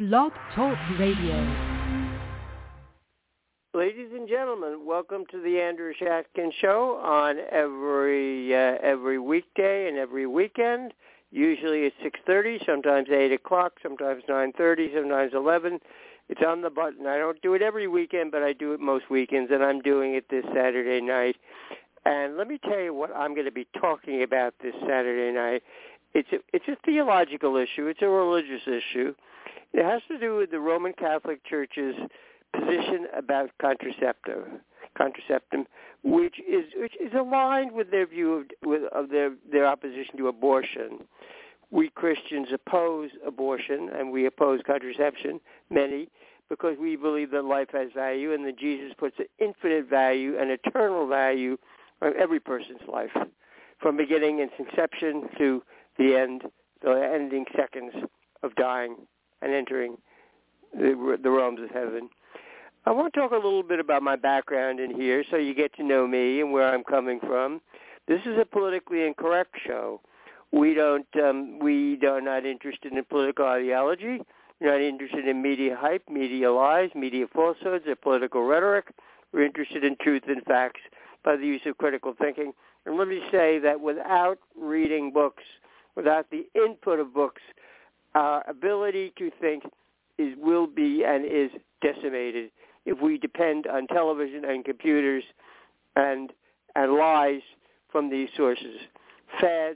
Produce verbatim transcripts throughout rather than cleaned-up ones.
Blog Talk Radio. Ladies and gentlemen, welcome to the Andrew Shatkin Show on every uh, every weekday and every weekend. Usually it's six thirty, sometimes eight o'clock, sometimes nine thirty, sometimes eleven. It's on the button. I don't do it every weekend, but I do it most weekends, and I'm doing it this Saturday night. And let me tell you what I'm going to be talking about this Saturday night. It's a, it's a theological issue. It's a religious issue. It has to do with the Roman Catholic Church's position about contraceptive, contraceptum, which is which is aligned with their view of, with, of their their opposition to abortion. We Christians oppose abortion and we oppose contraception, many, because we believe that life has value and that Jesus puts an infinite value and eternal value on every person's life, from beginning its inception to the end, the ending seconds of dying and entering the, the realms of heaven. I want to talk a little bit about my background in here so you get to know me and where I'm coming from. This is a politically incorrect show. We don't, um, we are not interested in political ideology. We're not interested in media hype, media lies, media falsehoods, or political rhetoric. We're interested in truth and facts by the use of critical thinking. And let me say that without reading books, without the input of books, our ability to think is will be and is decimated if we depend on television and computers and and lies from these sources. Fads,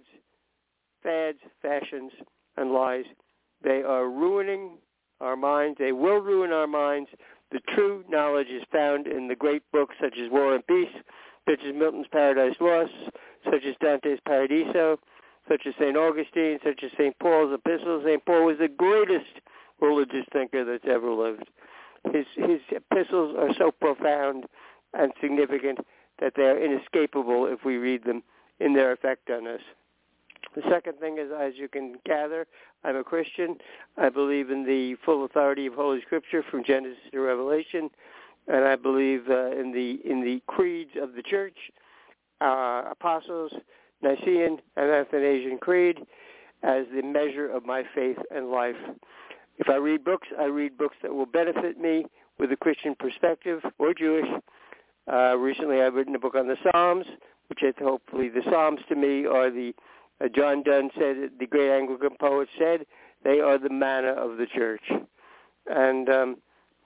fads, fashions, and lies. They are ruining our minds. They will ruin our minds. The true knowledge is found in the great books such as War and Peace, such as Milton's Paradise Lost, such as Dante's Paradiso, such as Saint Augustine, such as Saint Paul's epistles. Saint Paul was the greatest religious thinker that's ever lived. His his epistles are so profound and significant that they are inescapable if we read them in their effect on us. The second thing is, as you can gather, I'm a Christian. I believe in the full authority of Holy Scripture from Genesis to Revelation, and I believe uh, in the in the creeds of the Church, uh, Apostles, Nicene, and Athanasian Creed as the measure of my faith and life. If I read books, I read books that will benefit me with a Christian perspective or Jewish. Uh, recently, I've written a book on the Psalms, which I hopefully the Psalms to me are the, uh, John Donne said, the great Anglican poet said, they are the manna of the church. And um,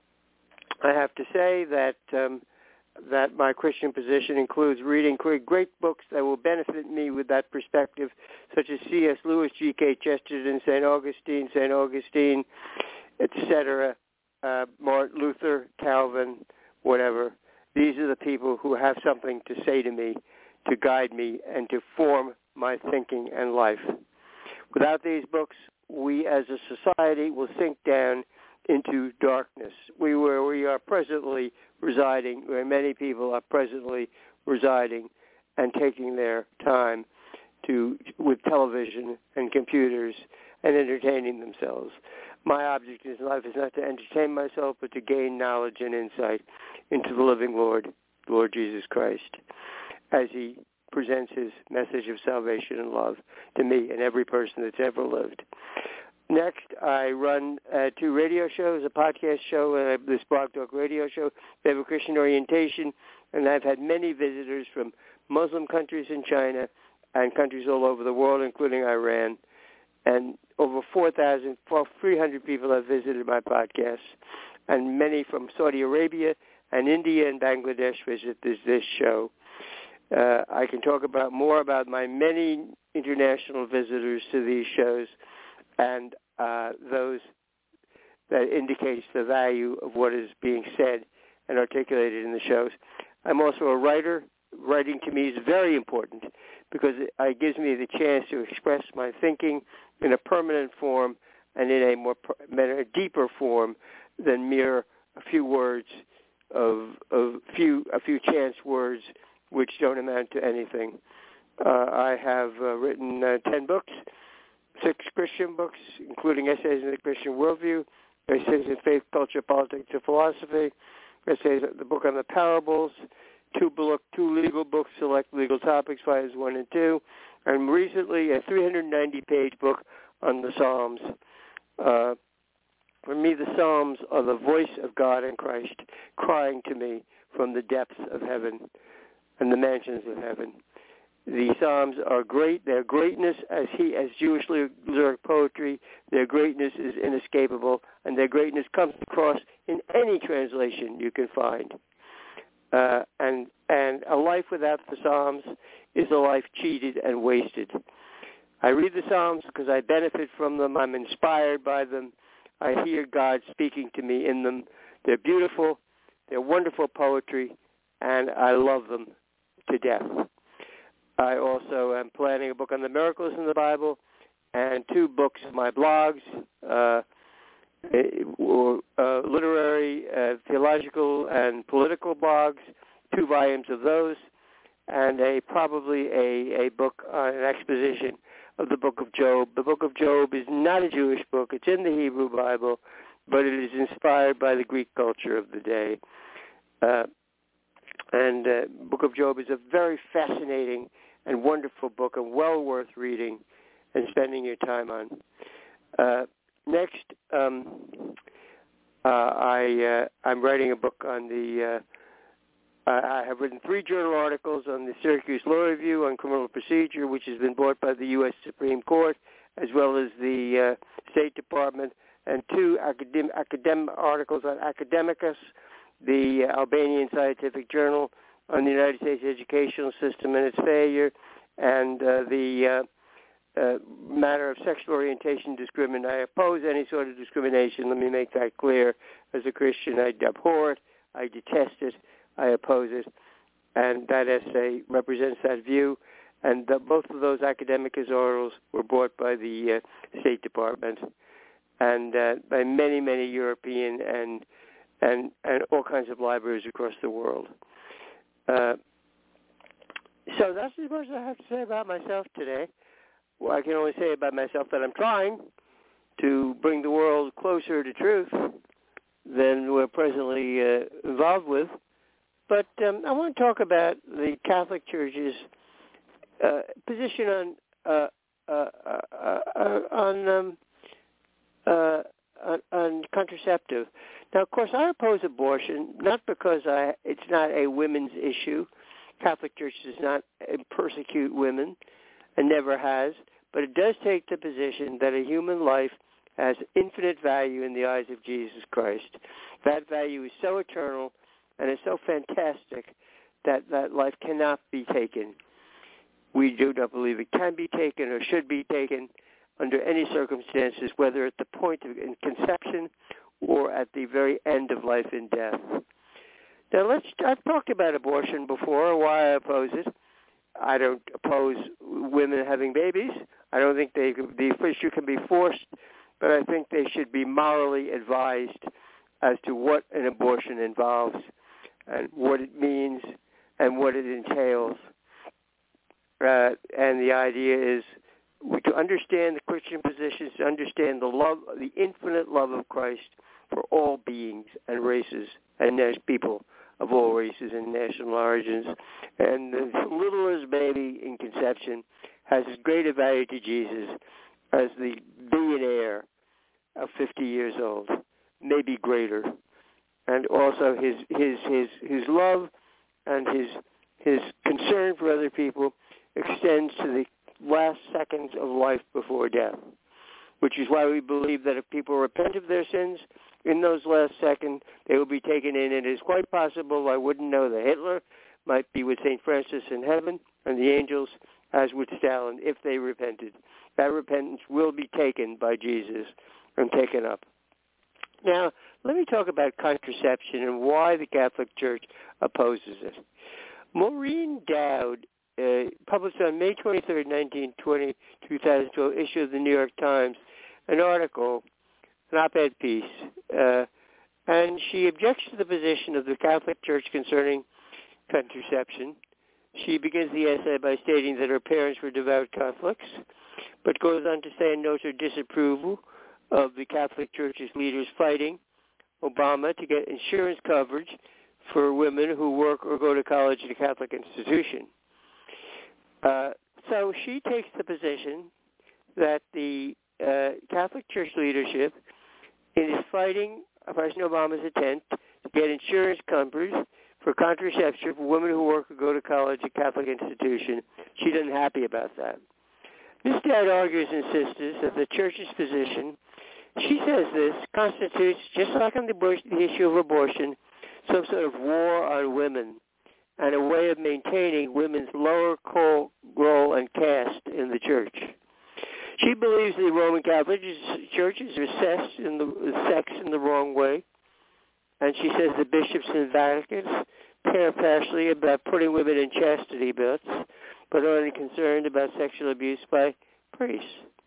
I have to say that um, that my Christian position includes reading great books that will benefit me with that perspective, such as C S Lewis, G K Chesterton, Saint Augustine, Saint Augustine, et cetera, uh, Martin Luther, Calvin, whatever. These are the people who have something to say to me, to guide me, and to form my thinking and life. Without these books, we as a society will sink down into darkness. We where we are presently residing, where many people are presently residing and taking their time to with television and computers and entertaining themselves. My object in life is not to entertain myself, but to gain knowledge and insight into the living Lord, Lord Jesus Christ, as he presents his message of salvation and love to me and every person that's ever lived. Next, I run uh, two radio shows, a podcast show, and uh, this Blog Talk radio show. They have a Christian orientation, and I've had many visitors from Muslim countries in China and countries all over the world, including Iran. And over four thousand, three hundred people have visited my podcast, and many from Saudi Arabia and India and Bangladesh visit this, this show. Uh, I can talk about more about my many international visitors to these shows, and uh, those that indicates the value of what is being said and articulated in the shows. I'm also a writer. Writing to me is very important because it, it gives me the chance to express my thinking in a permanent form and in a more a deeper form than mere a few words of of few a few chance words which don't amount to anything. Uh, I have uh, written uh, ten books. Six Christian books, including Essays in the Christian Worldview, Essays in Faith, Culture, Politics, and Philosophy, Essays, the book on the Parables, two, book, two legal books, Select Legal Topics, Volumes one and two, and recently a three hundred ninety page book on the Psalms. Uh, For me, the Psalms are the voice of God in Christ crying to me from the depths of heaven and the mansions of heaven. The Psalms are great. Their greatness, as he, as Jewish lyric poetry, their greatness is inescapable, and their greatness comes across in any translation you can find. Uh, and and a life without the Psalms is a life cheated and wasted. I read the Psalms because I benefit from them. I'm inspired by them. I hear God speaking to me in them. They're beautiful. They're wonderful poetry, and I love them to death. I also am planning a book on the miracles in the Bible and two books of my blogs, uh, uh, literary, uh, theological, and political blogs, two volumes of those, and a probably a, a book on an exposition of the book of Job. The book of Job is not a Jewish book. It's in the Hebrew Bible, but it is inspired by the Greek culture of the day. Uh, and uh, book of Job is a very fascinating and wonderful book and well worth reading and spending your time on. Uh, next, um, uh, I, uh, I'm writing a book on the, uh, I have written three journal articles on the Syracuse Law Review on criminal procedure, which has been bought by the U S Supreme Court, as well as the uh, State Department, and two academic academic articles on Academicus, the uh, Albanian scientific journal, on the United States educational system and its failure, and uh, the uh, uh, matter of sexual orientation discrimination. I oppose any sort of discrimination. Let me make that clear. As a Christian, I abhor it. I detest it. I oppose it. And that essay represents that view. And the, both of those academic articles were bought by the uh, State Department and uh, by many, many European and, and, and all kinds of libraries across the world. Uh, so that's as much as I have to say about myself today. Well, I can only say about myself that I'm trying to bring the world closer to truth than we're presently uh, involved with. But um, I want to talk about the Catholic Church's uh, position on uh, uh, uh, uh, on, um, uh, on on contraceptive. Now, of course, I oppose abortion, not because I, it's not a women's issue. Catholic Church does not persecute women and never has, but it does take the position that a human life has infinite value in the eyes of Jesus Christ. That value is so eternal and is so fantastic that that life cannot be taken. We do not believe it can be taken or should be taken under any circumstances, whether at the point of conception or at the very end of life and death. Now, let's. I've talked about abortion before, why I oppose it. I don't oppose women having babies. I don't think they the issue can be forced, but I think they should be morally advised as to what an abortion involves and what it means and what it entails. Uh, and the idea is to understand the Christian positions, to understand the love, the infinite love of Christ for all beings and races and people of all races and national origins. And the littlest baby in conception has as great a value to Jesus as the billionaire of fifty years old, maybe greater. And also his his his his love and his his concern for other people extends to the last seconds of life before death, which is why we believe that if people repent of their sins in those last seconds, they will be taken in. And it is quite possible, I wouldn't know, that Hitler might be with Saint Francis in heaven and the angels, as with Stalin, if they repented. That repentance will be taken by Jesus and taken up. Now, let me talk about contraception and why the Catholic Church opposes it. Maureen Dowd, uh, published on May twenty-third, nineteen twenty, two thousand twelve, issue of the New York Times, an article, an op-ed piece, uh, and she objects to the position of the Catholic Church concerning contraception. She begins the essay by stating that her parents were devout Catholics, but goes on to say and notes her disapproval of the Catholic Church's leaders fighting Obama to get insurance coverage for women who work or go to college at a Catholic institution. Uh, so she takes the position that the uh, Catholic Church leadership in his fighting President Obama's attempt to get insurance coverage for contraception for women who work or go to college at Catholic institution. She isn't happy about that. Miz Dowd argues and insists that the Church's position, she says this, constitutes, just like on the, the issue of abortion, some sort of war on women and a way of maintaining women's lower role and caste in the Church. She believes the Roman Catholic Church is assessed in the sex in the wrong way, and she says the bishops in Vatican care partially about putting women in chastity belts, but are only concerned about sexual abuse by priests.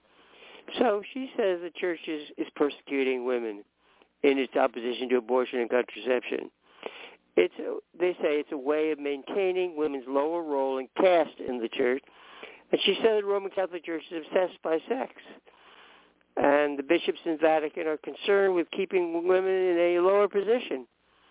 So she says the Church is, is persecuting women in its opposition to abortion and contraception. It's a, they say it's a way of maintaining women's lower role and caste in the Church. And she said the Roman Catholic Church is obsessed by sex. And the bishops in Vatican are concerned with keeping women in a lower position.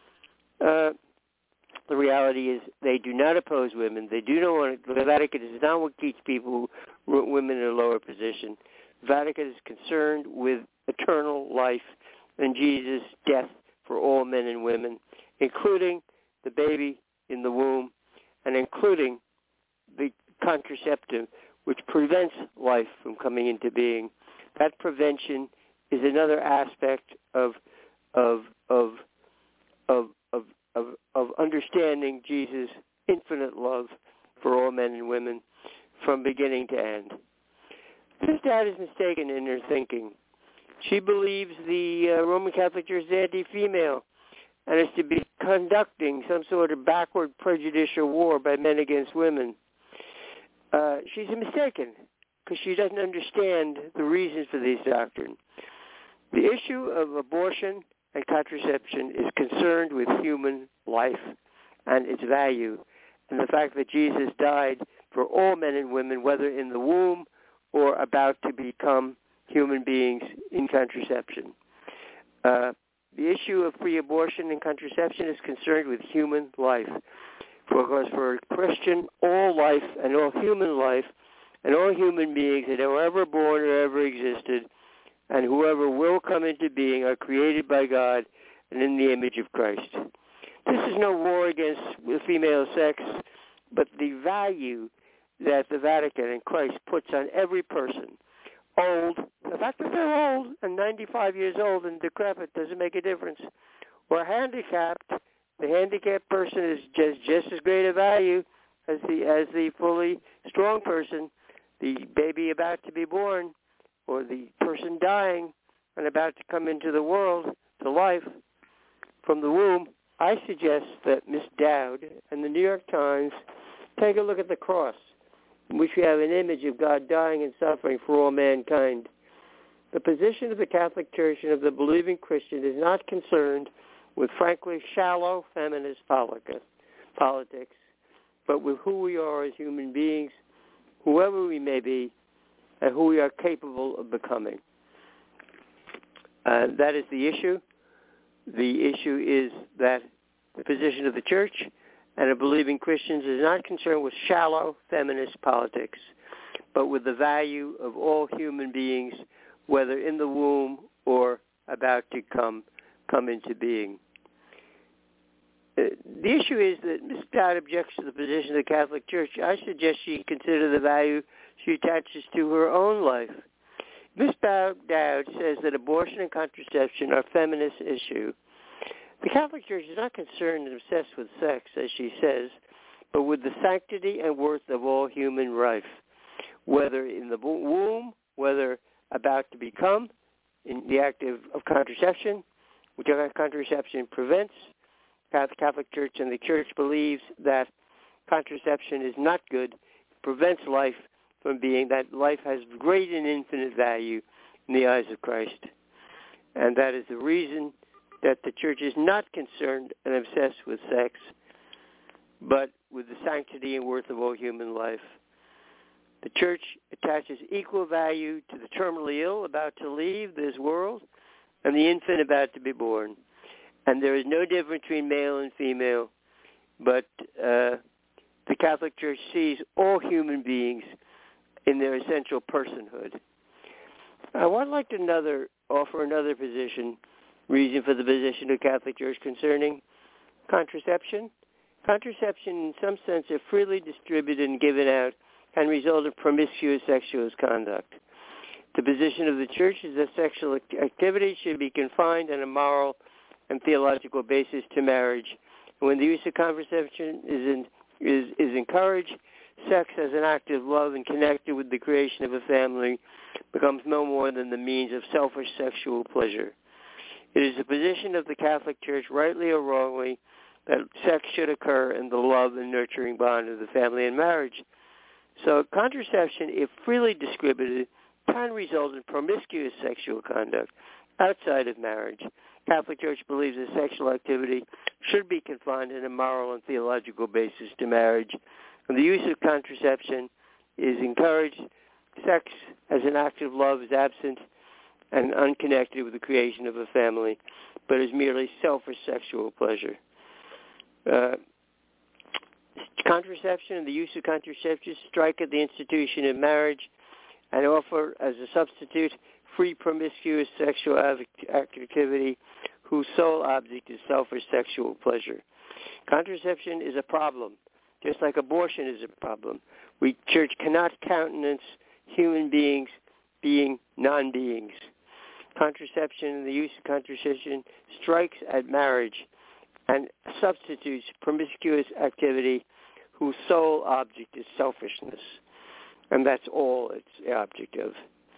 Uh, the reality is they do not oppose women. They do not want to, the Vatican does not want to keep people, women in a lower position. Vatican is concerned with eternal life and Jesus' death for all men and women, including the baby in the womb and including the contraceptive, which prevents life from coming into being. That prevention is another aspect of of of of of of, of understanding Jesus' infinite love for all men and women from beginning to end. Miz Dowd is mistaken in her thinking. She believes the uh, Roman Catholic Church is anti-female and is to be conducting some sort of backward prejudicial war by men against women. Uh, she's mistaken because she doesn't understand the reasons for these doctrines. The issue of abortion and contraception is concerned with human life and its value, and the fact that Jesus died for all men and women, whether in the womb or about to become human beings in contraception. Uh, the issue of free abortion and contraception is concerned with human life. Because for a Christian, all life and all human life and all human beings that are ever born or ever existed and whoever will come into being are created by God and in the image of Christ. This is no war against female sex, but the value that the Vatican and Christ puts on every person, old, the fact that they're old and ninety-five years old and decrepit doesn't make a difference, or handicapped. The handicapped person is just, just as great a value as the as the fully strong person, the baby about to be born, or the person dying and about to come into the world, to life, from the womb. I suggest that Miz Dowd and the New York Times take a look at the cross, in which we have an image of God dying and suffering for all mankind. The position of the Catholic Church and of the believing Christian is not concerned with, frankly, shallow feminist politics, but with who we are as human beings, whoever we may be, and who we are capable of becoming. Uh, that is the issue. The issue is that the position of the Church and of believing Christians is not concerned with shallow feminist politics, but with the value of all human beings, whether in the womb or about to come come into being. Uh, the issue is that Miz Dowd objects to the position of the Catholic Church. I suggest she consider the value she attaches to her own life. Miz Dowd says that abortion and contraception are a feminist issue. The Catholic Church is not concerned and obsessed with sex, as she says, but with the sanctity and worth of all human life, whether in the womb, whether about to become, in the act of, of contraception, which contraception prevents. The Catholic Church and the Church believes that contraception is not good, it prevents life from being, that life has great and infinite value in the eyes of Christ. And that is the reason that the Church is not concerned and obsessed with sex, but with the sanctity and worth of all human life. The Church attaches equal value to the terminally ill about to leave this world and the infant about to be born. And there is no difference between male and female, but uh, the Catholic Church sees all human beings in their essential personhood. I would like another offer another position, reason for the position of the Catholic Church concerning contraception. Contraception, in some sense, if freely distributed and given out, can result in promiscuous sexual conduct. The position of the Church is that sexual activity should be confined on a moral and theological basis to marriage. And when the use of contraception is, in, is, is encouraged, sex as an act of love and connected with the creation of a family becomes no more than the means of selfish sexual pleasure. It is the position of the Catholic Church, rightly or wrongly, that sex should occur in the love and nurturing bond of the family and marriage. So contraception, if freely distributed, can result in promiscuous sexual conduct outside of marriage. Catholic Church believes that sexual activity should be confined on a moral and theological basis to marriage. And the use of contraception is encouraged. Sex as an act of love is absent and unconnected with the creation of a family, but is merely selfish sexual pleasure. Uh, contraception and the use of contraception strike at the institution of marriage and offer as a substitute free promiscuous sexual activity whose sole object is selfish sexual pleasure. Contraception is a problem, just like abortion is a problem. We Church cannot countenance human beings being non-beings. Contraception and the use of contraception strikes at marriage and substitutes promiscuous activity whose sole object is selfishness. And that's all it's the object of.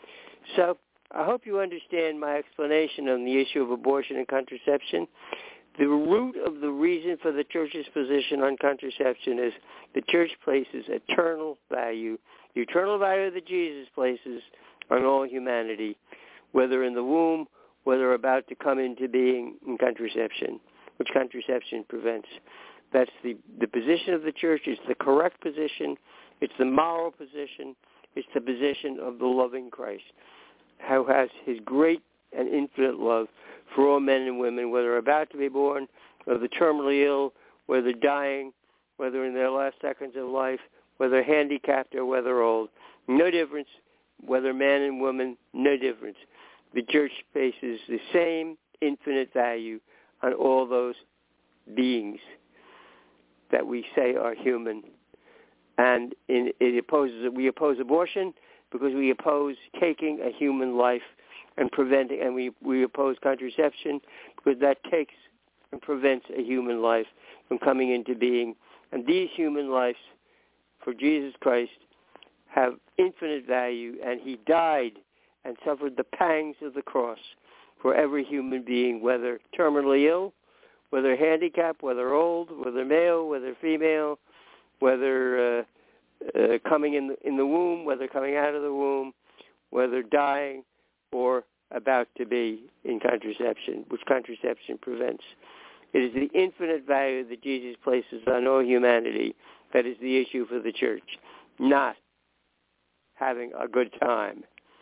So I hope you understand my explanation on the issue of abortion and contraception. The root of the reason for the Church's position on contraception is the Church places eternal value, the eternal value that Jesus places on all humanity, whether in the womb, whether about to come into being in contraception, which contraception prevents. That's the, the position of the Church. It's the correct position. It's the moral position. It's the position of the loving Christ, who has his great and infinite love for all men and women, whether about to be born, whether terminally ill, whether dying, whether in their last seconds of life, whether handicapped or whether old. No difference, whether man and woman, no difference. The Church places the same infinite value on all those beings that we say are human. And in, it opposes, we oppose abortion because we oppose taking a human life and preventing, and we, we oppose contraception because that takes and prevents a human life from coming into being. And these human lives, for Jesus Christ, have infinite value, and he died and suffered the pangs of the cross for every human being, whether terminally ill, whether handicapped, whether old, whether male, whether female, whether uh, uh, coming in the, in the womb, whether coming out of the womb, whether dying or about to be in contraception, which contraception prevents. It is the infinite value that Jesus places on all humanity that is the issue for the Church, not having a good time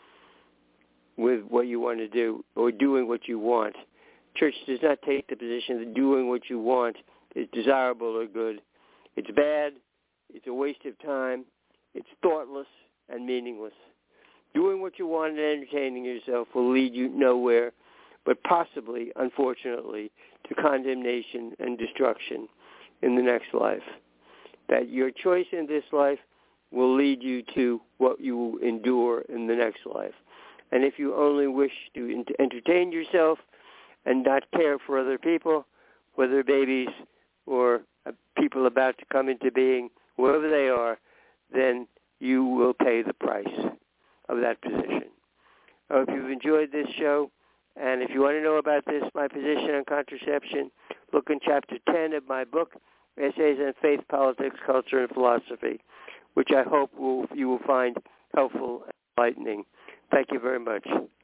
with what you want to do or doing what you want. Church does not take the position that doing what you want is desirable or good. It's bad. It's a waste of time. It's thoughtless and meaningless. Doing what you want and entertaining yourself will lead you nowhere, but possibly, unfortunately, to condemnation and destruction in the next life. That your choice in this life will lead you to what you will endure in the next life. And if you only wish to entertain yourself and not care for other people, whether babies or people about to come into being, wherever they are, then you will pay the price of that position. I hope you've enjoyed this show. And if you want to know about this, my position on contraception, look in Chapter ten of my book, Essays on Faith, Politics, Culture, and Philosophy, which I hope will, you will find helpful and enlightening. Thank you very much.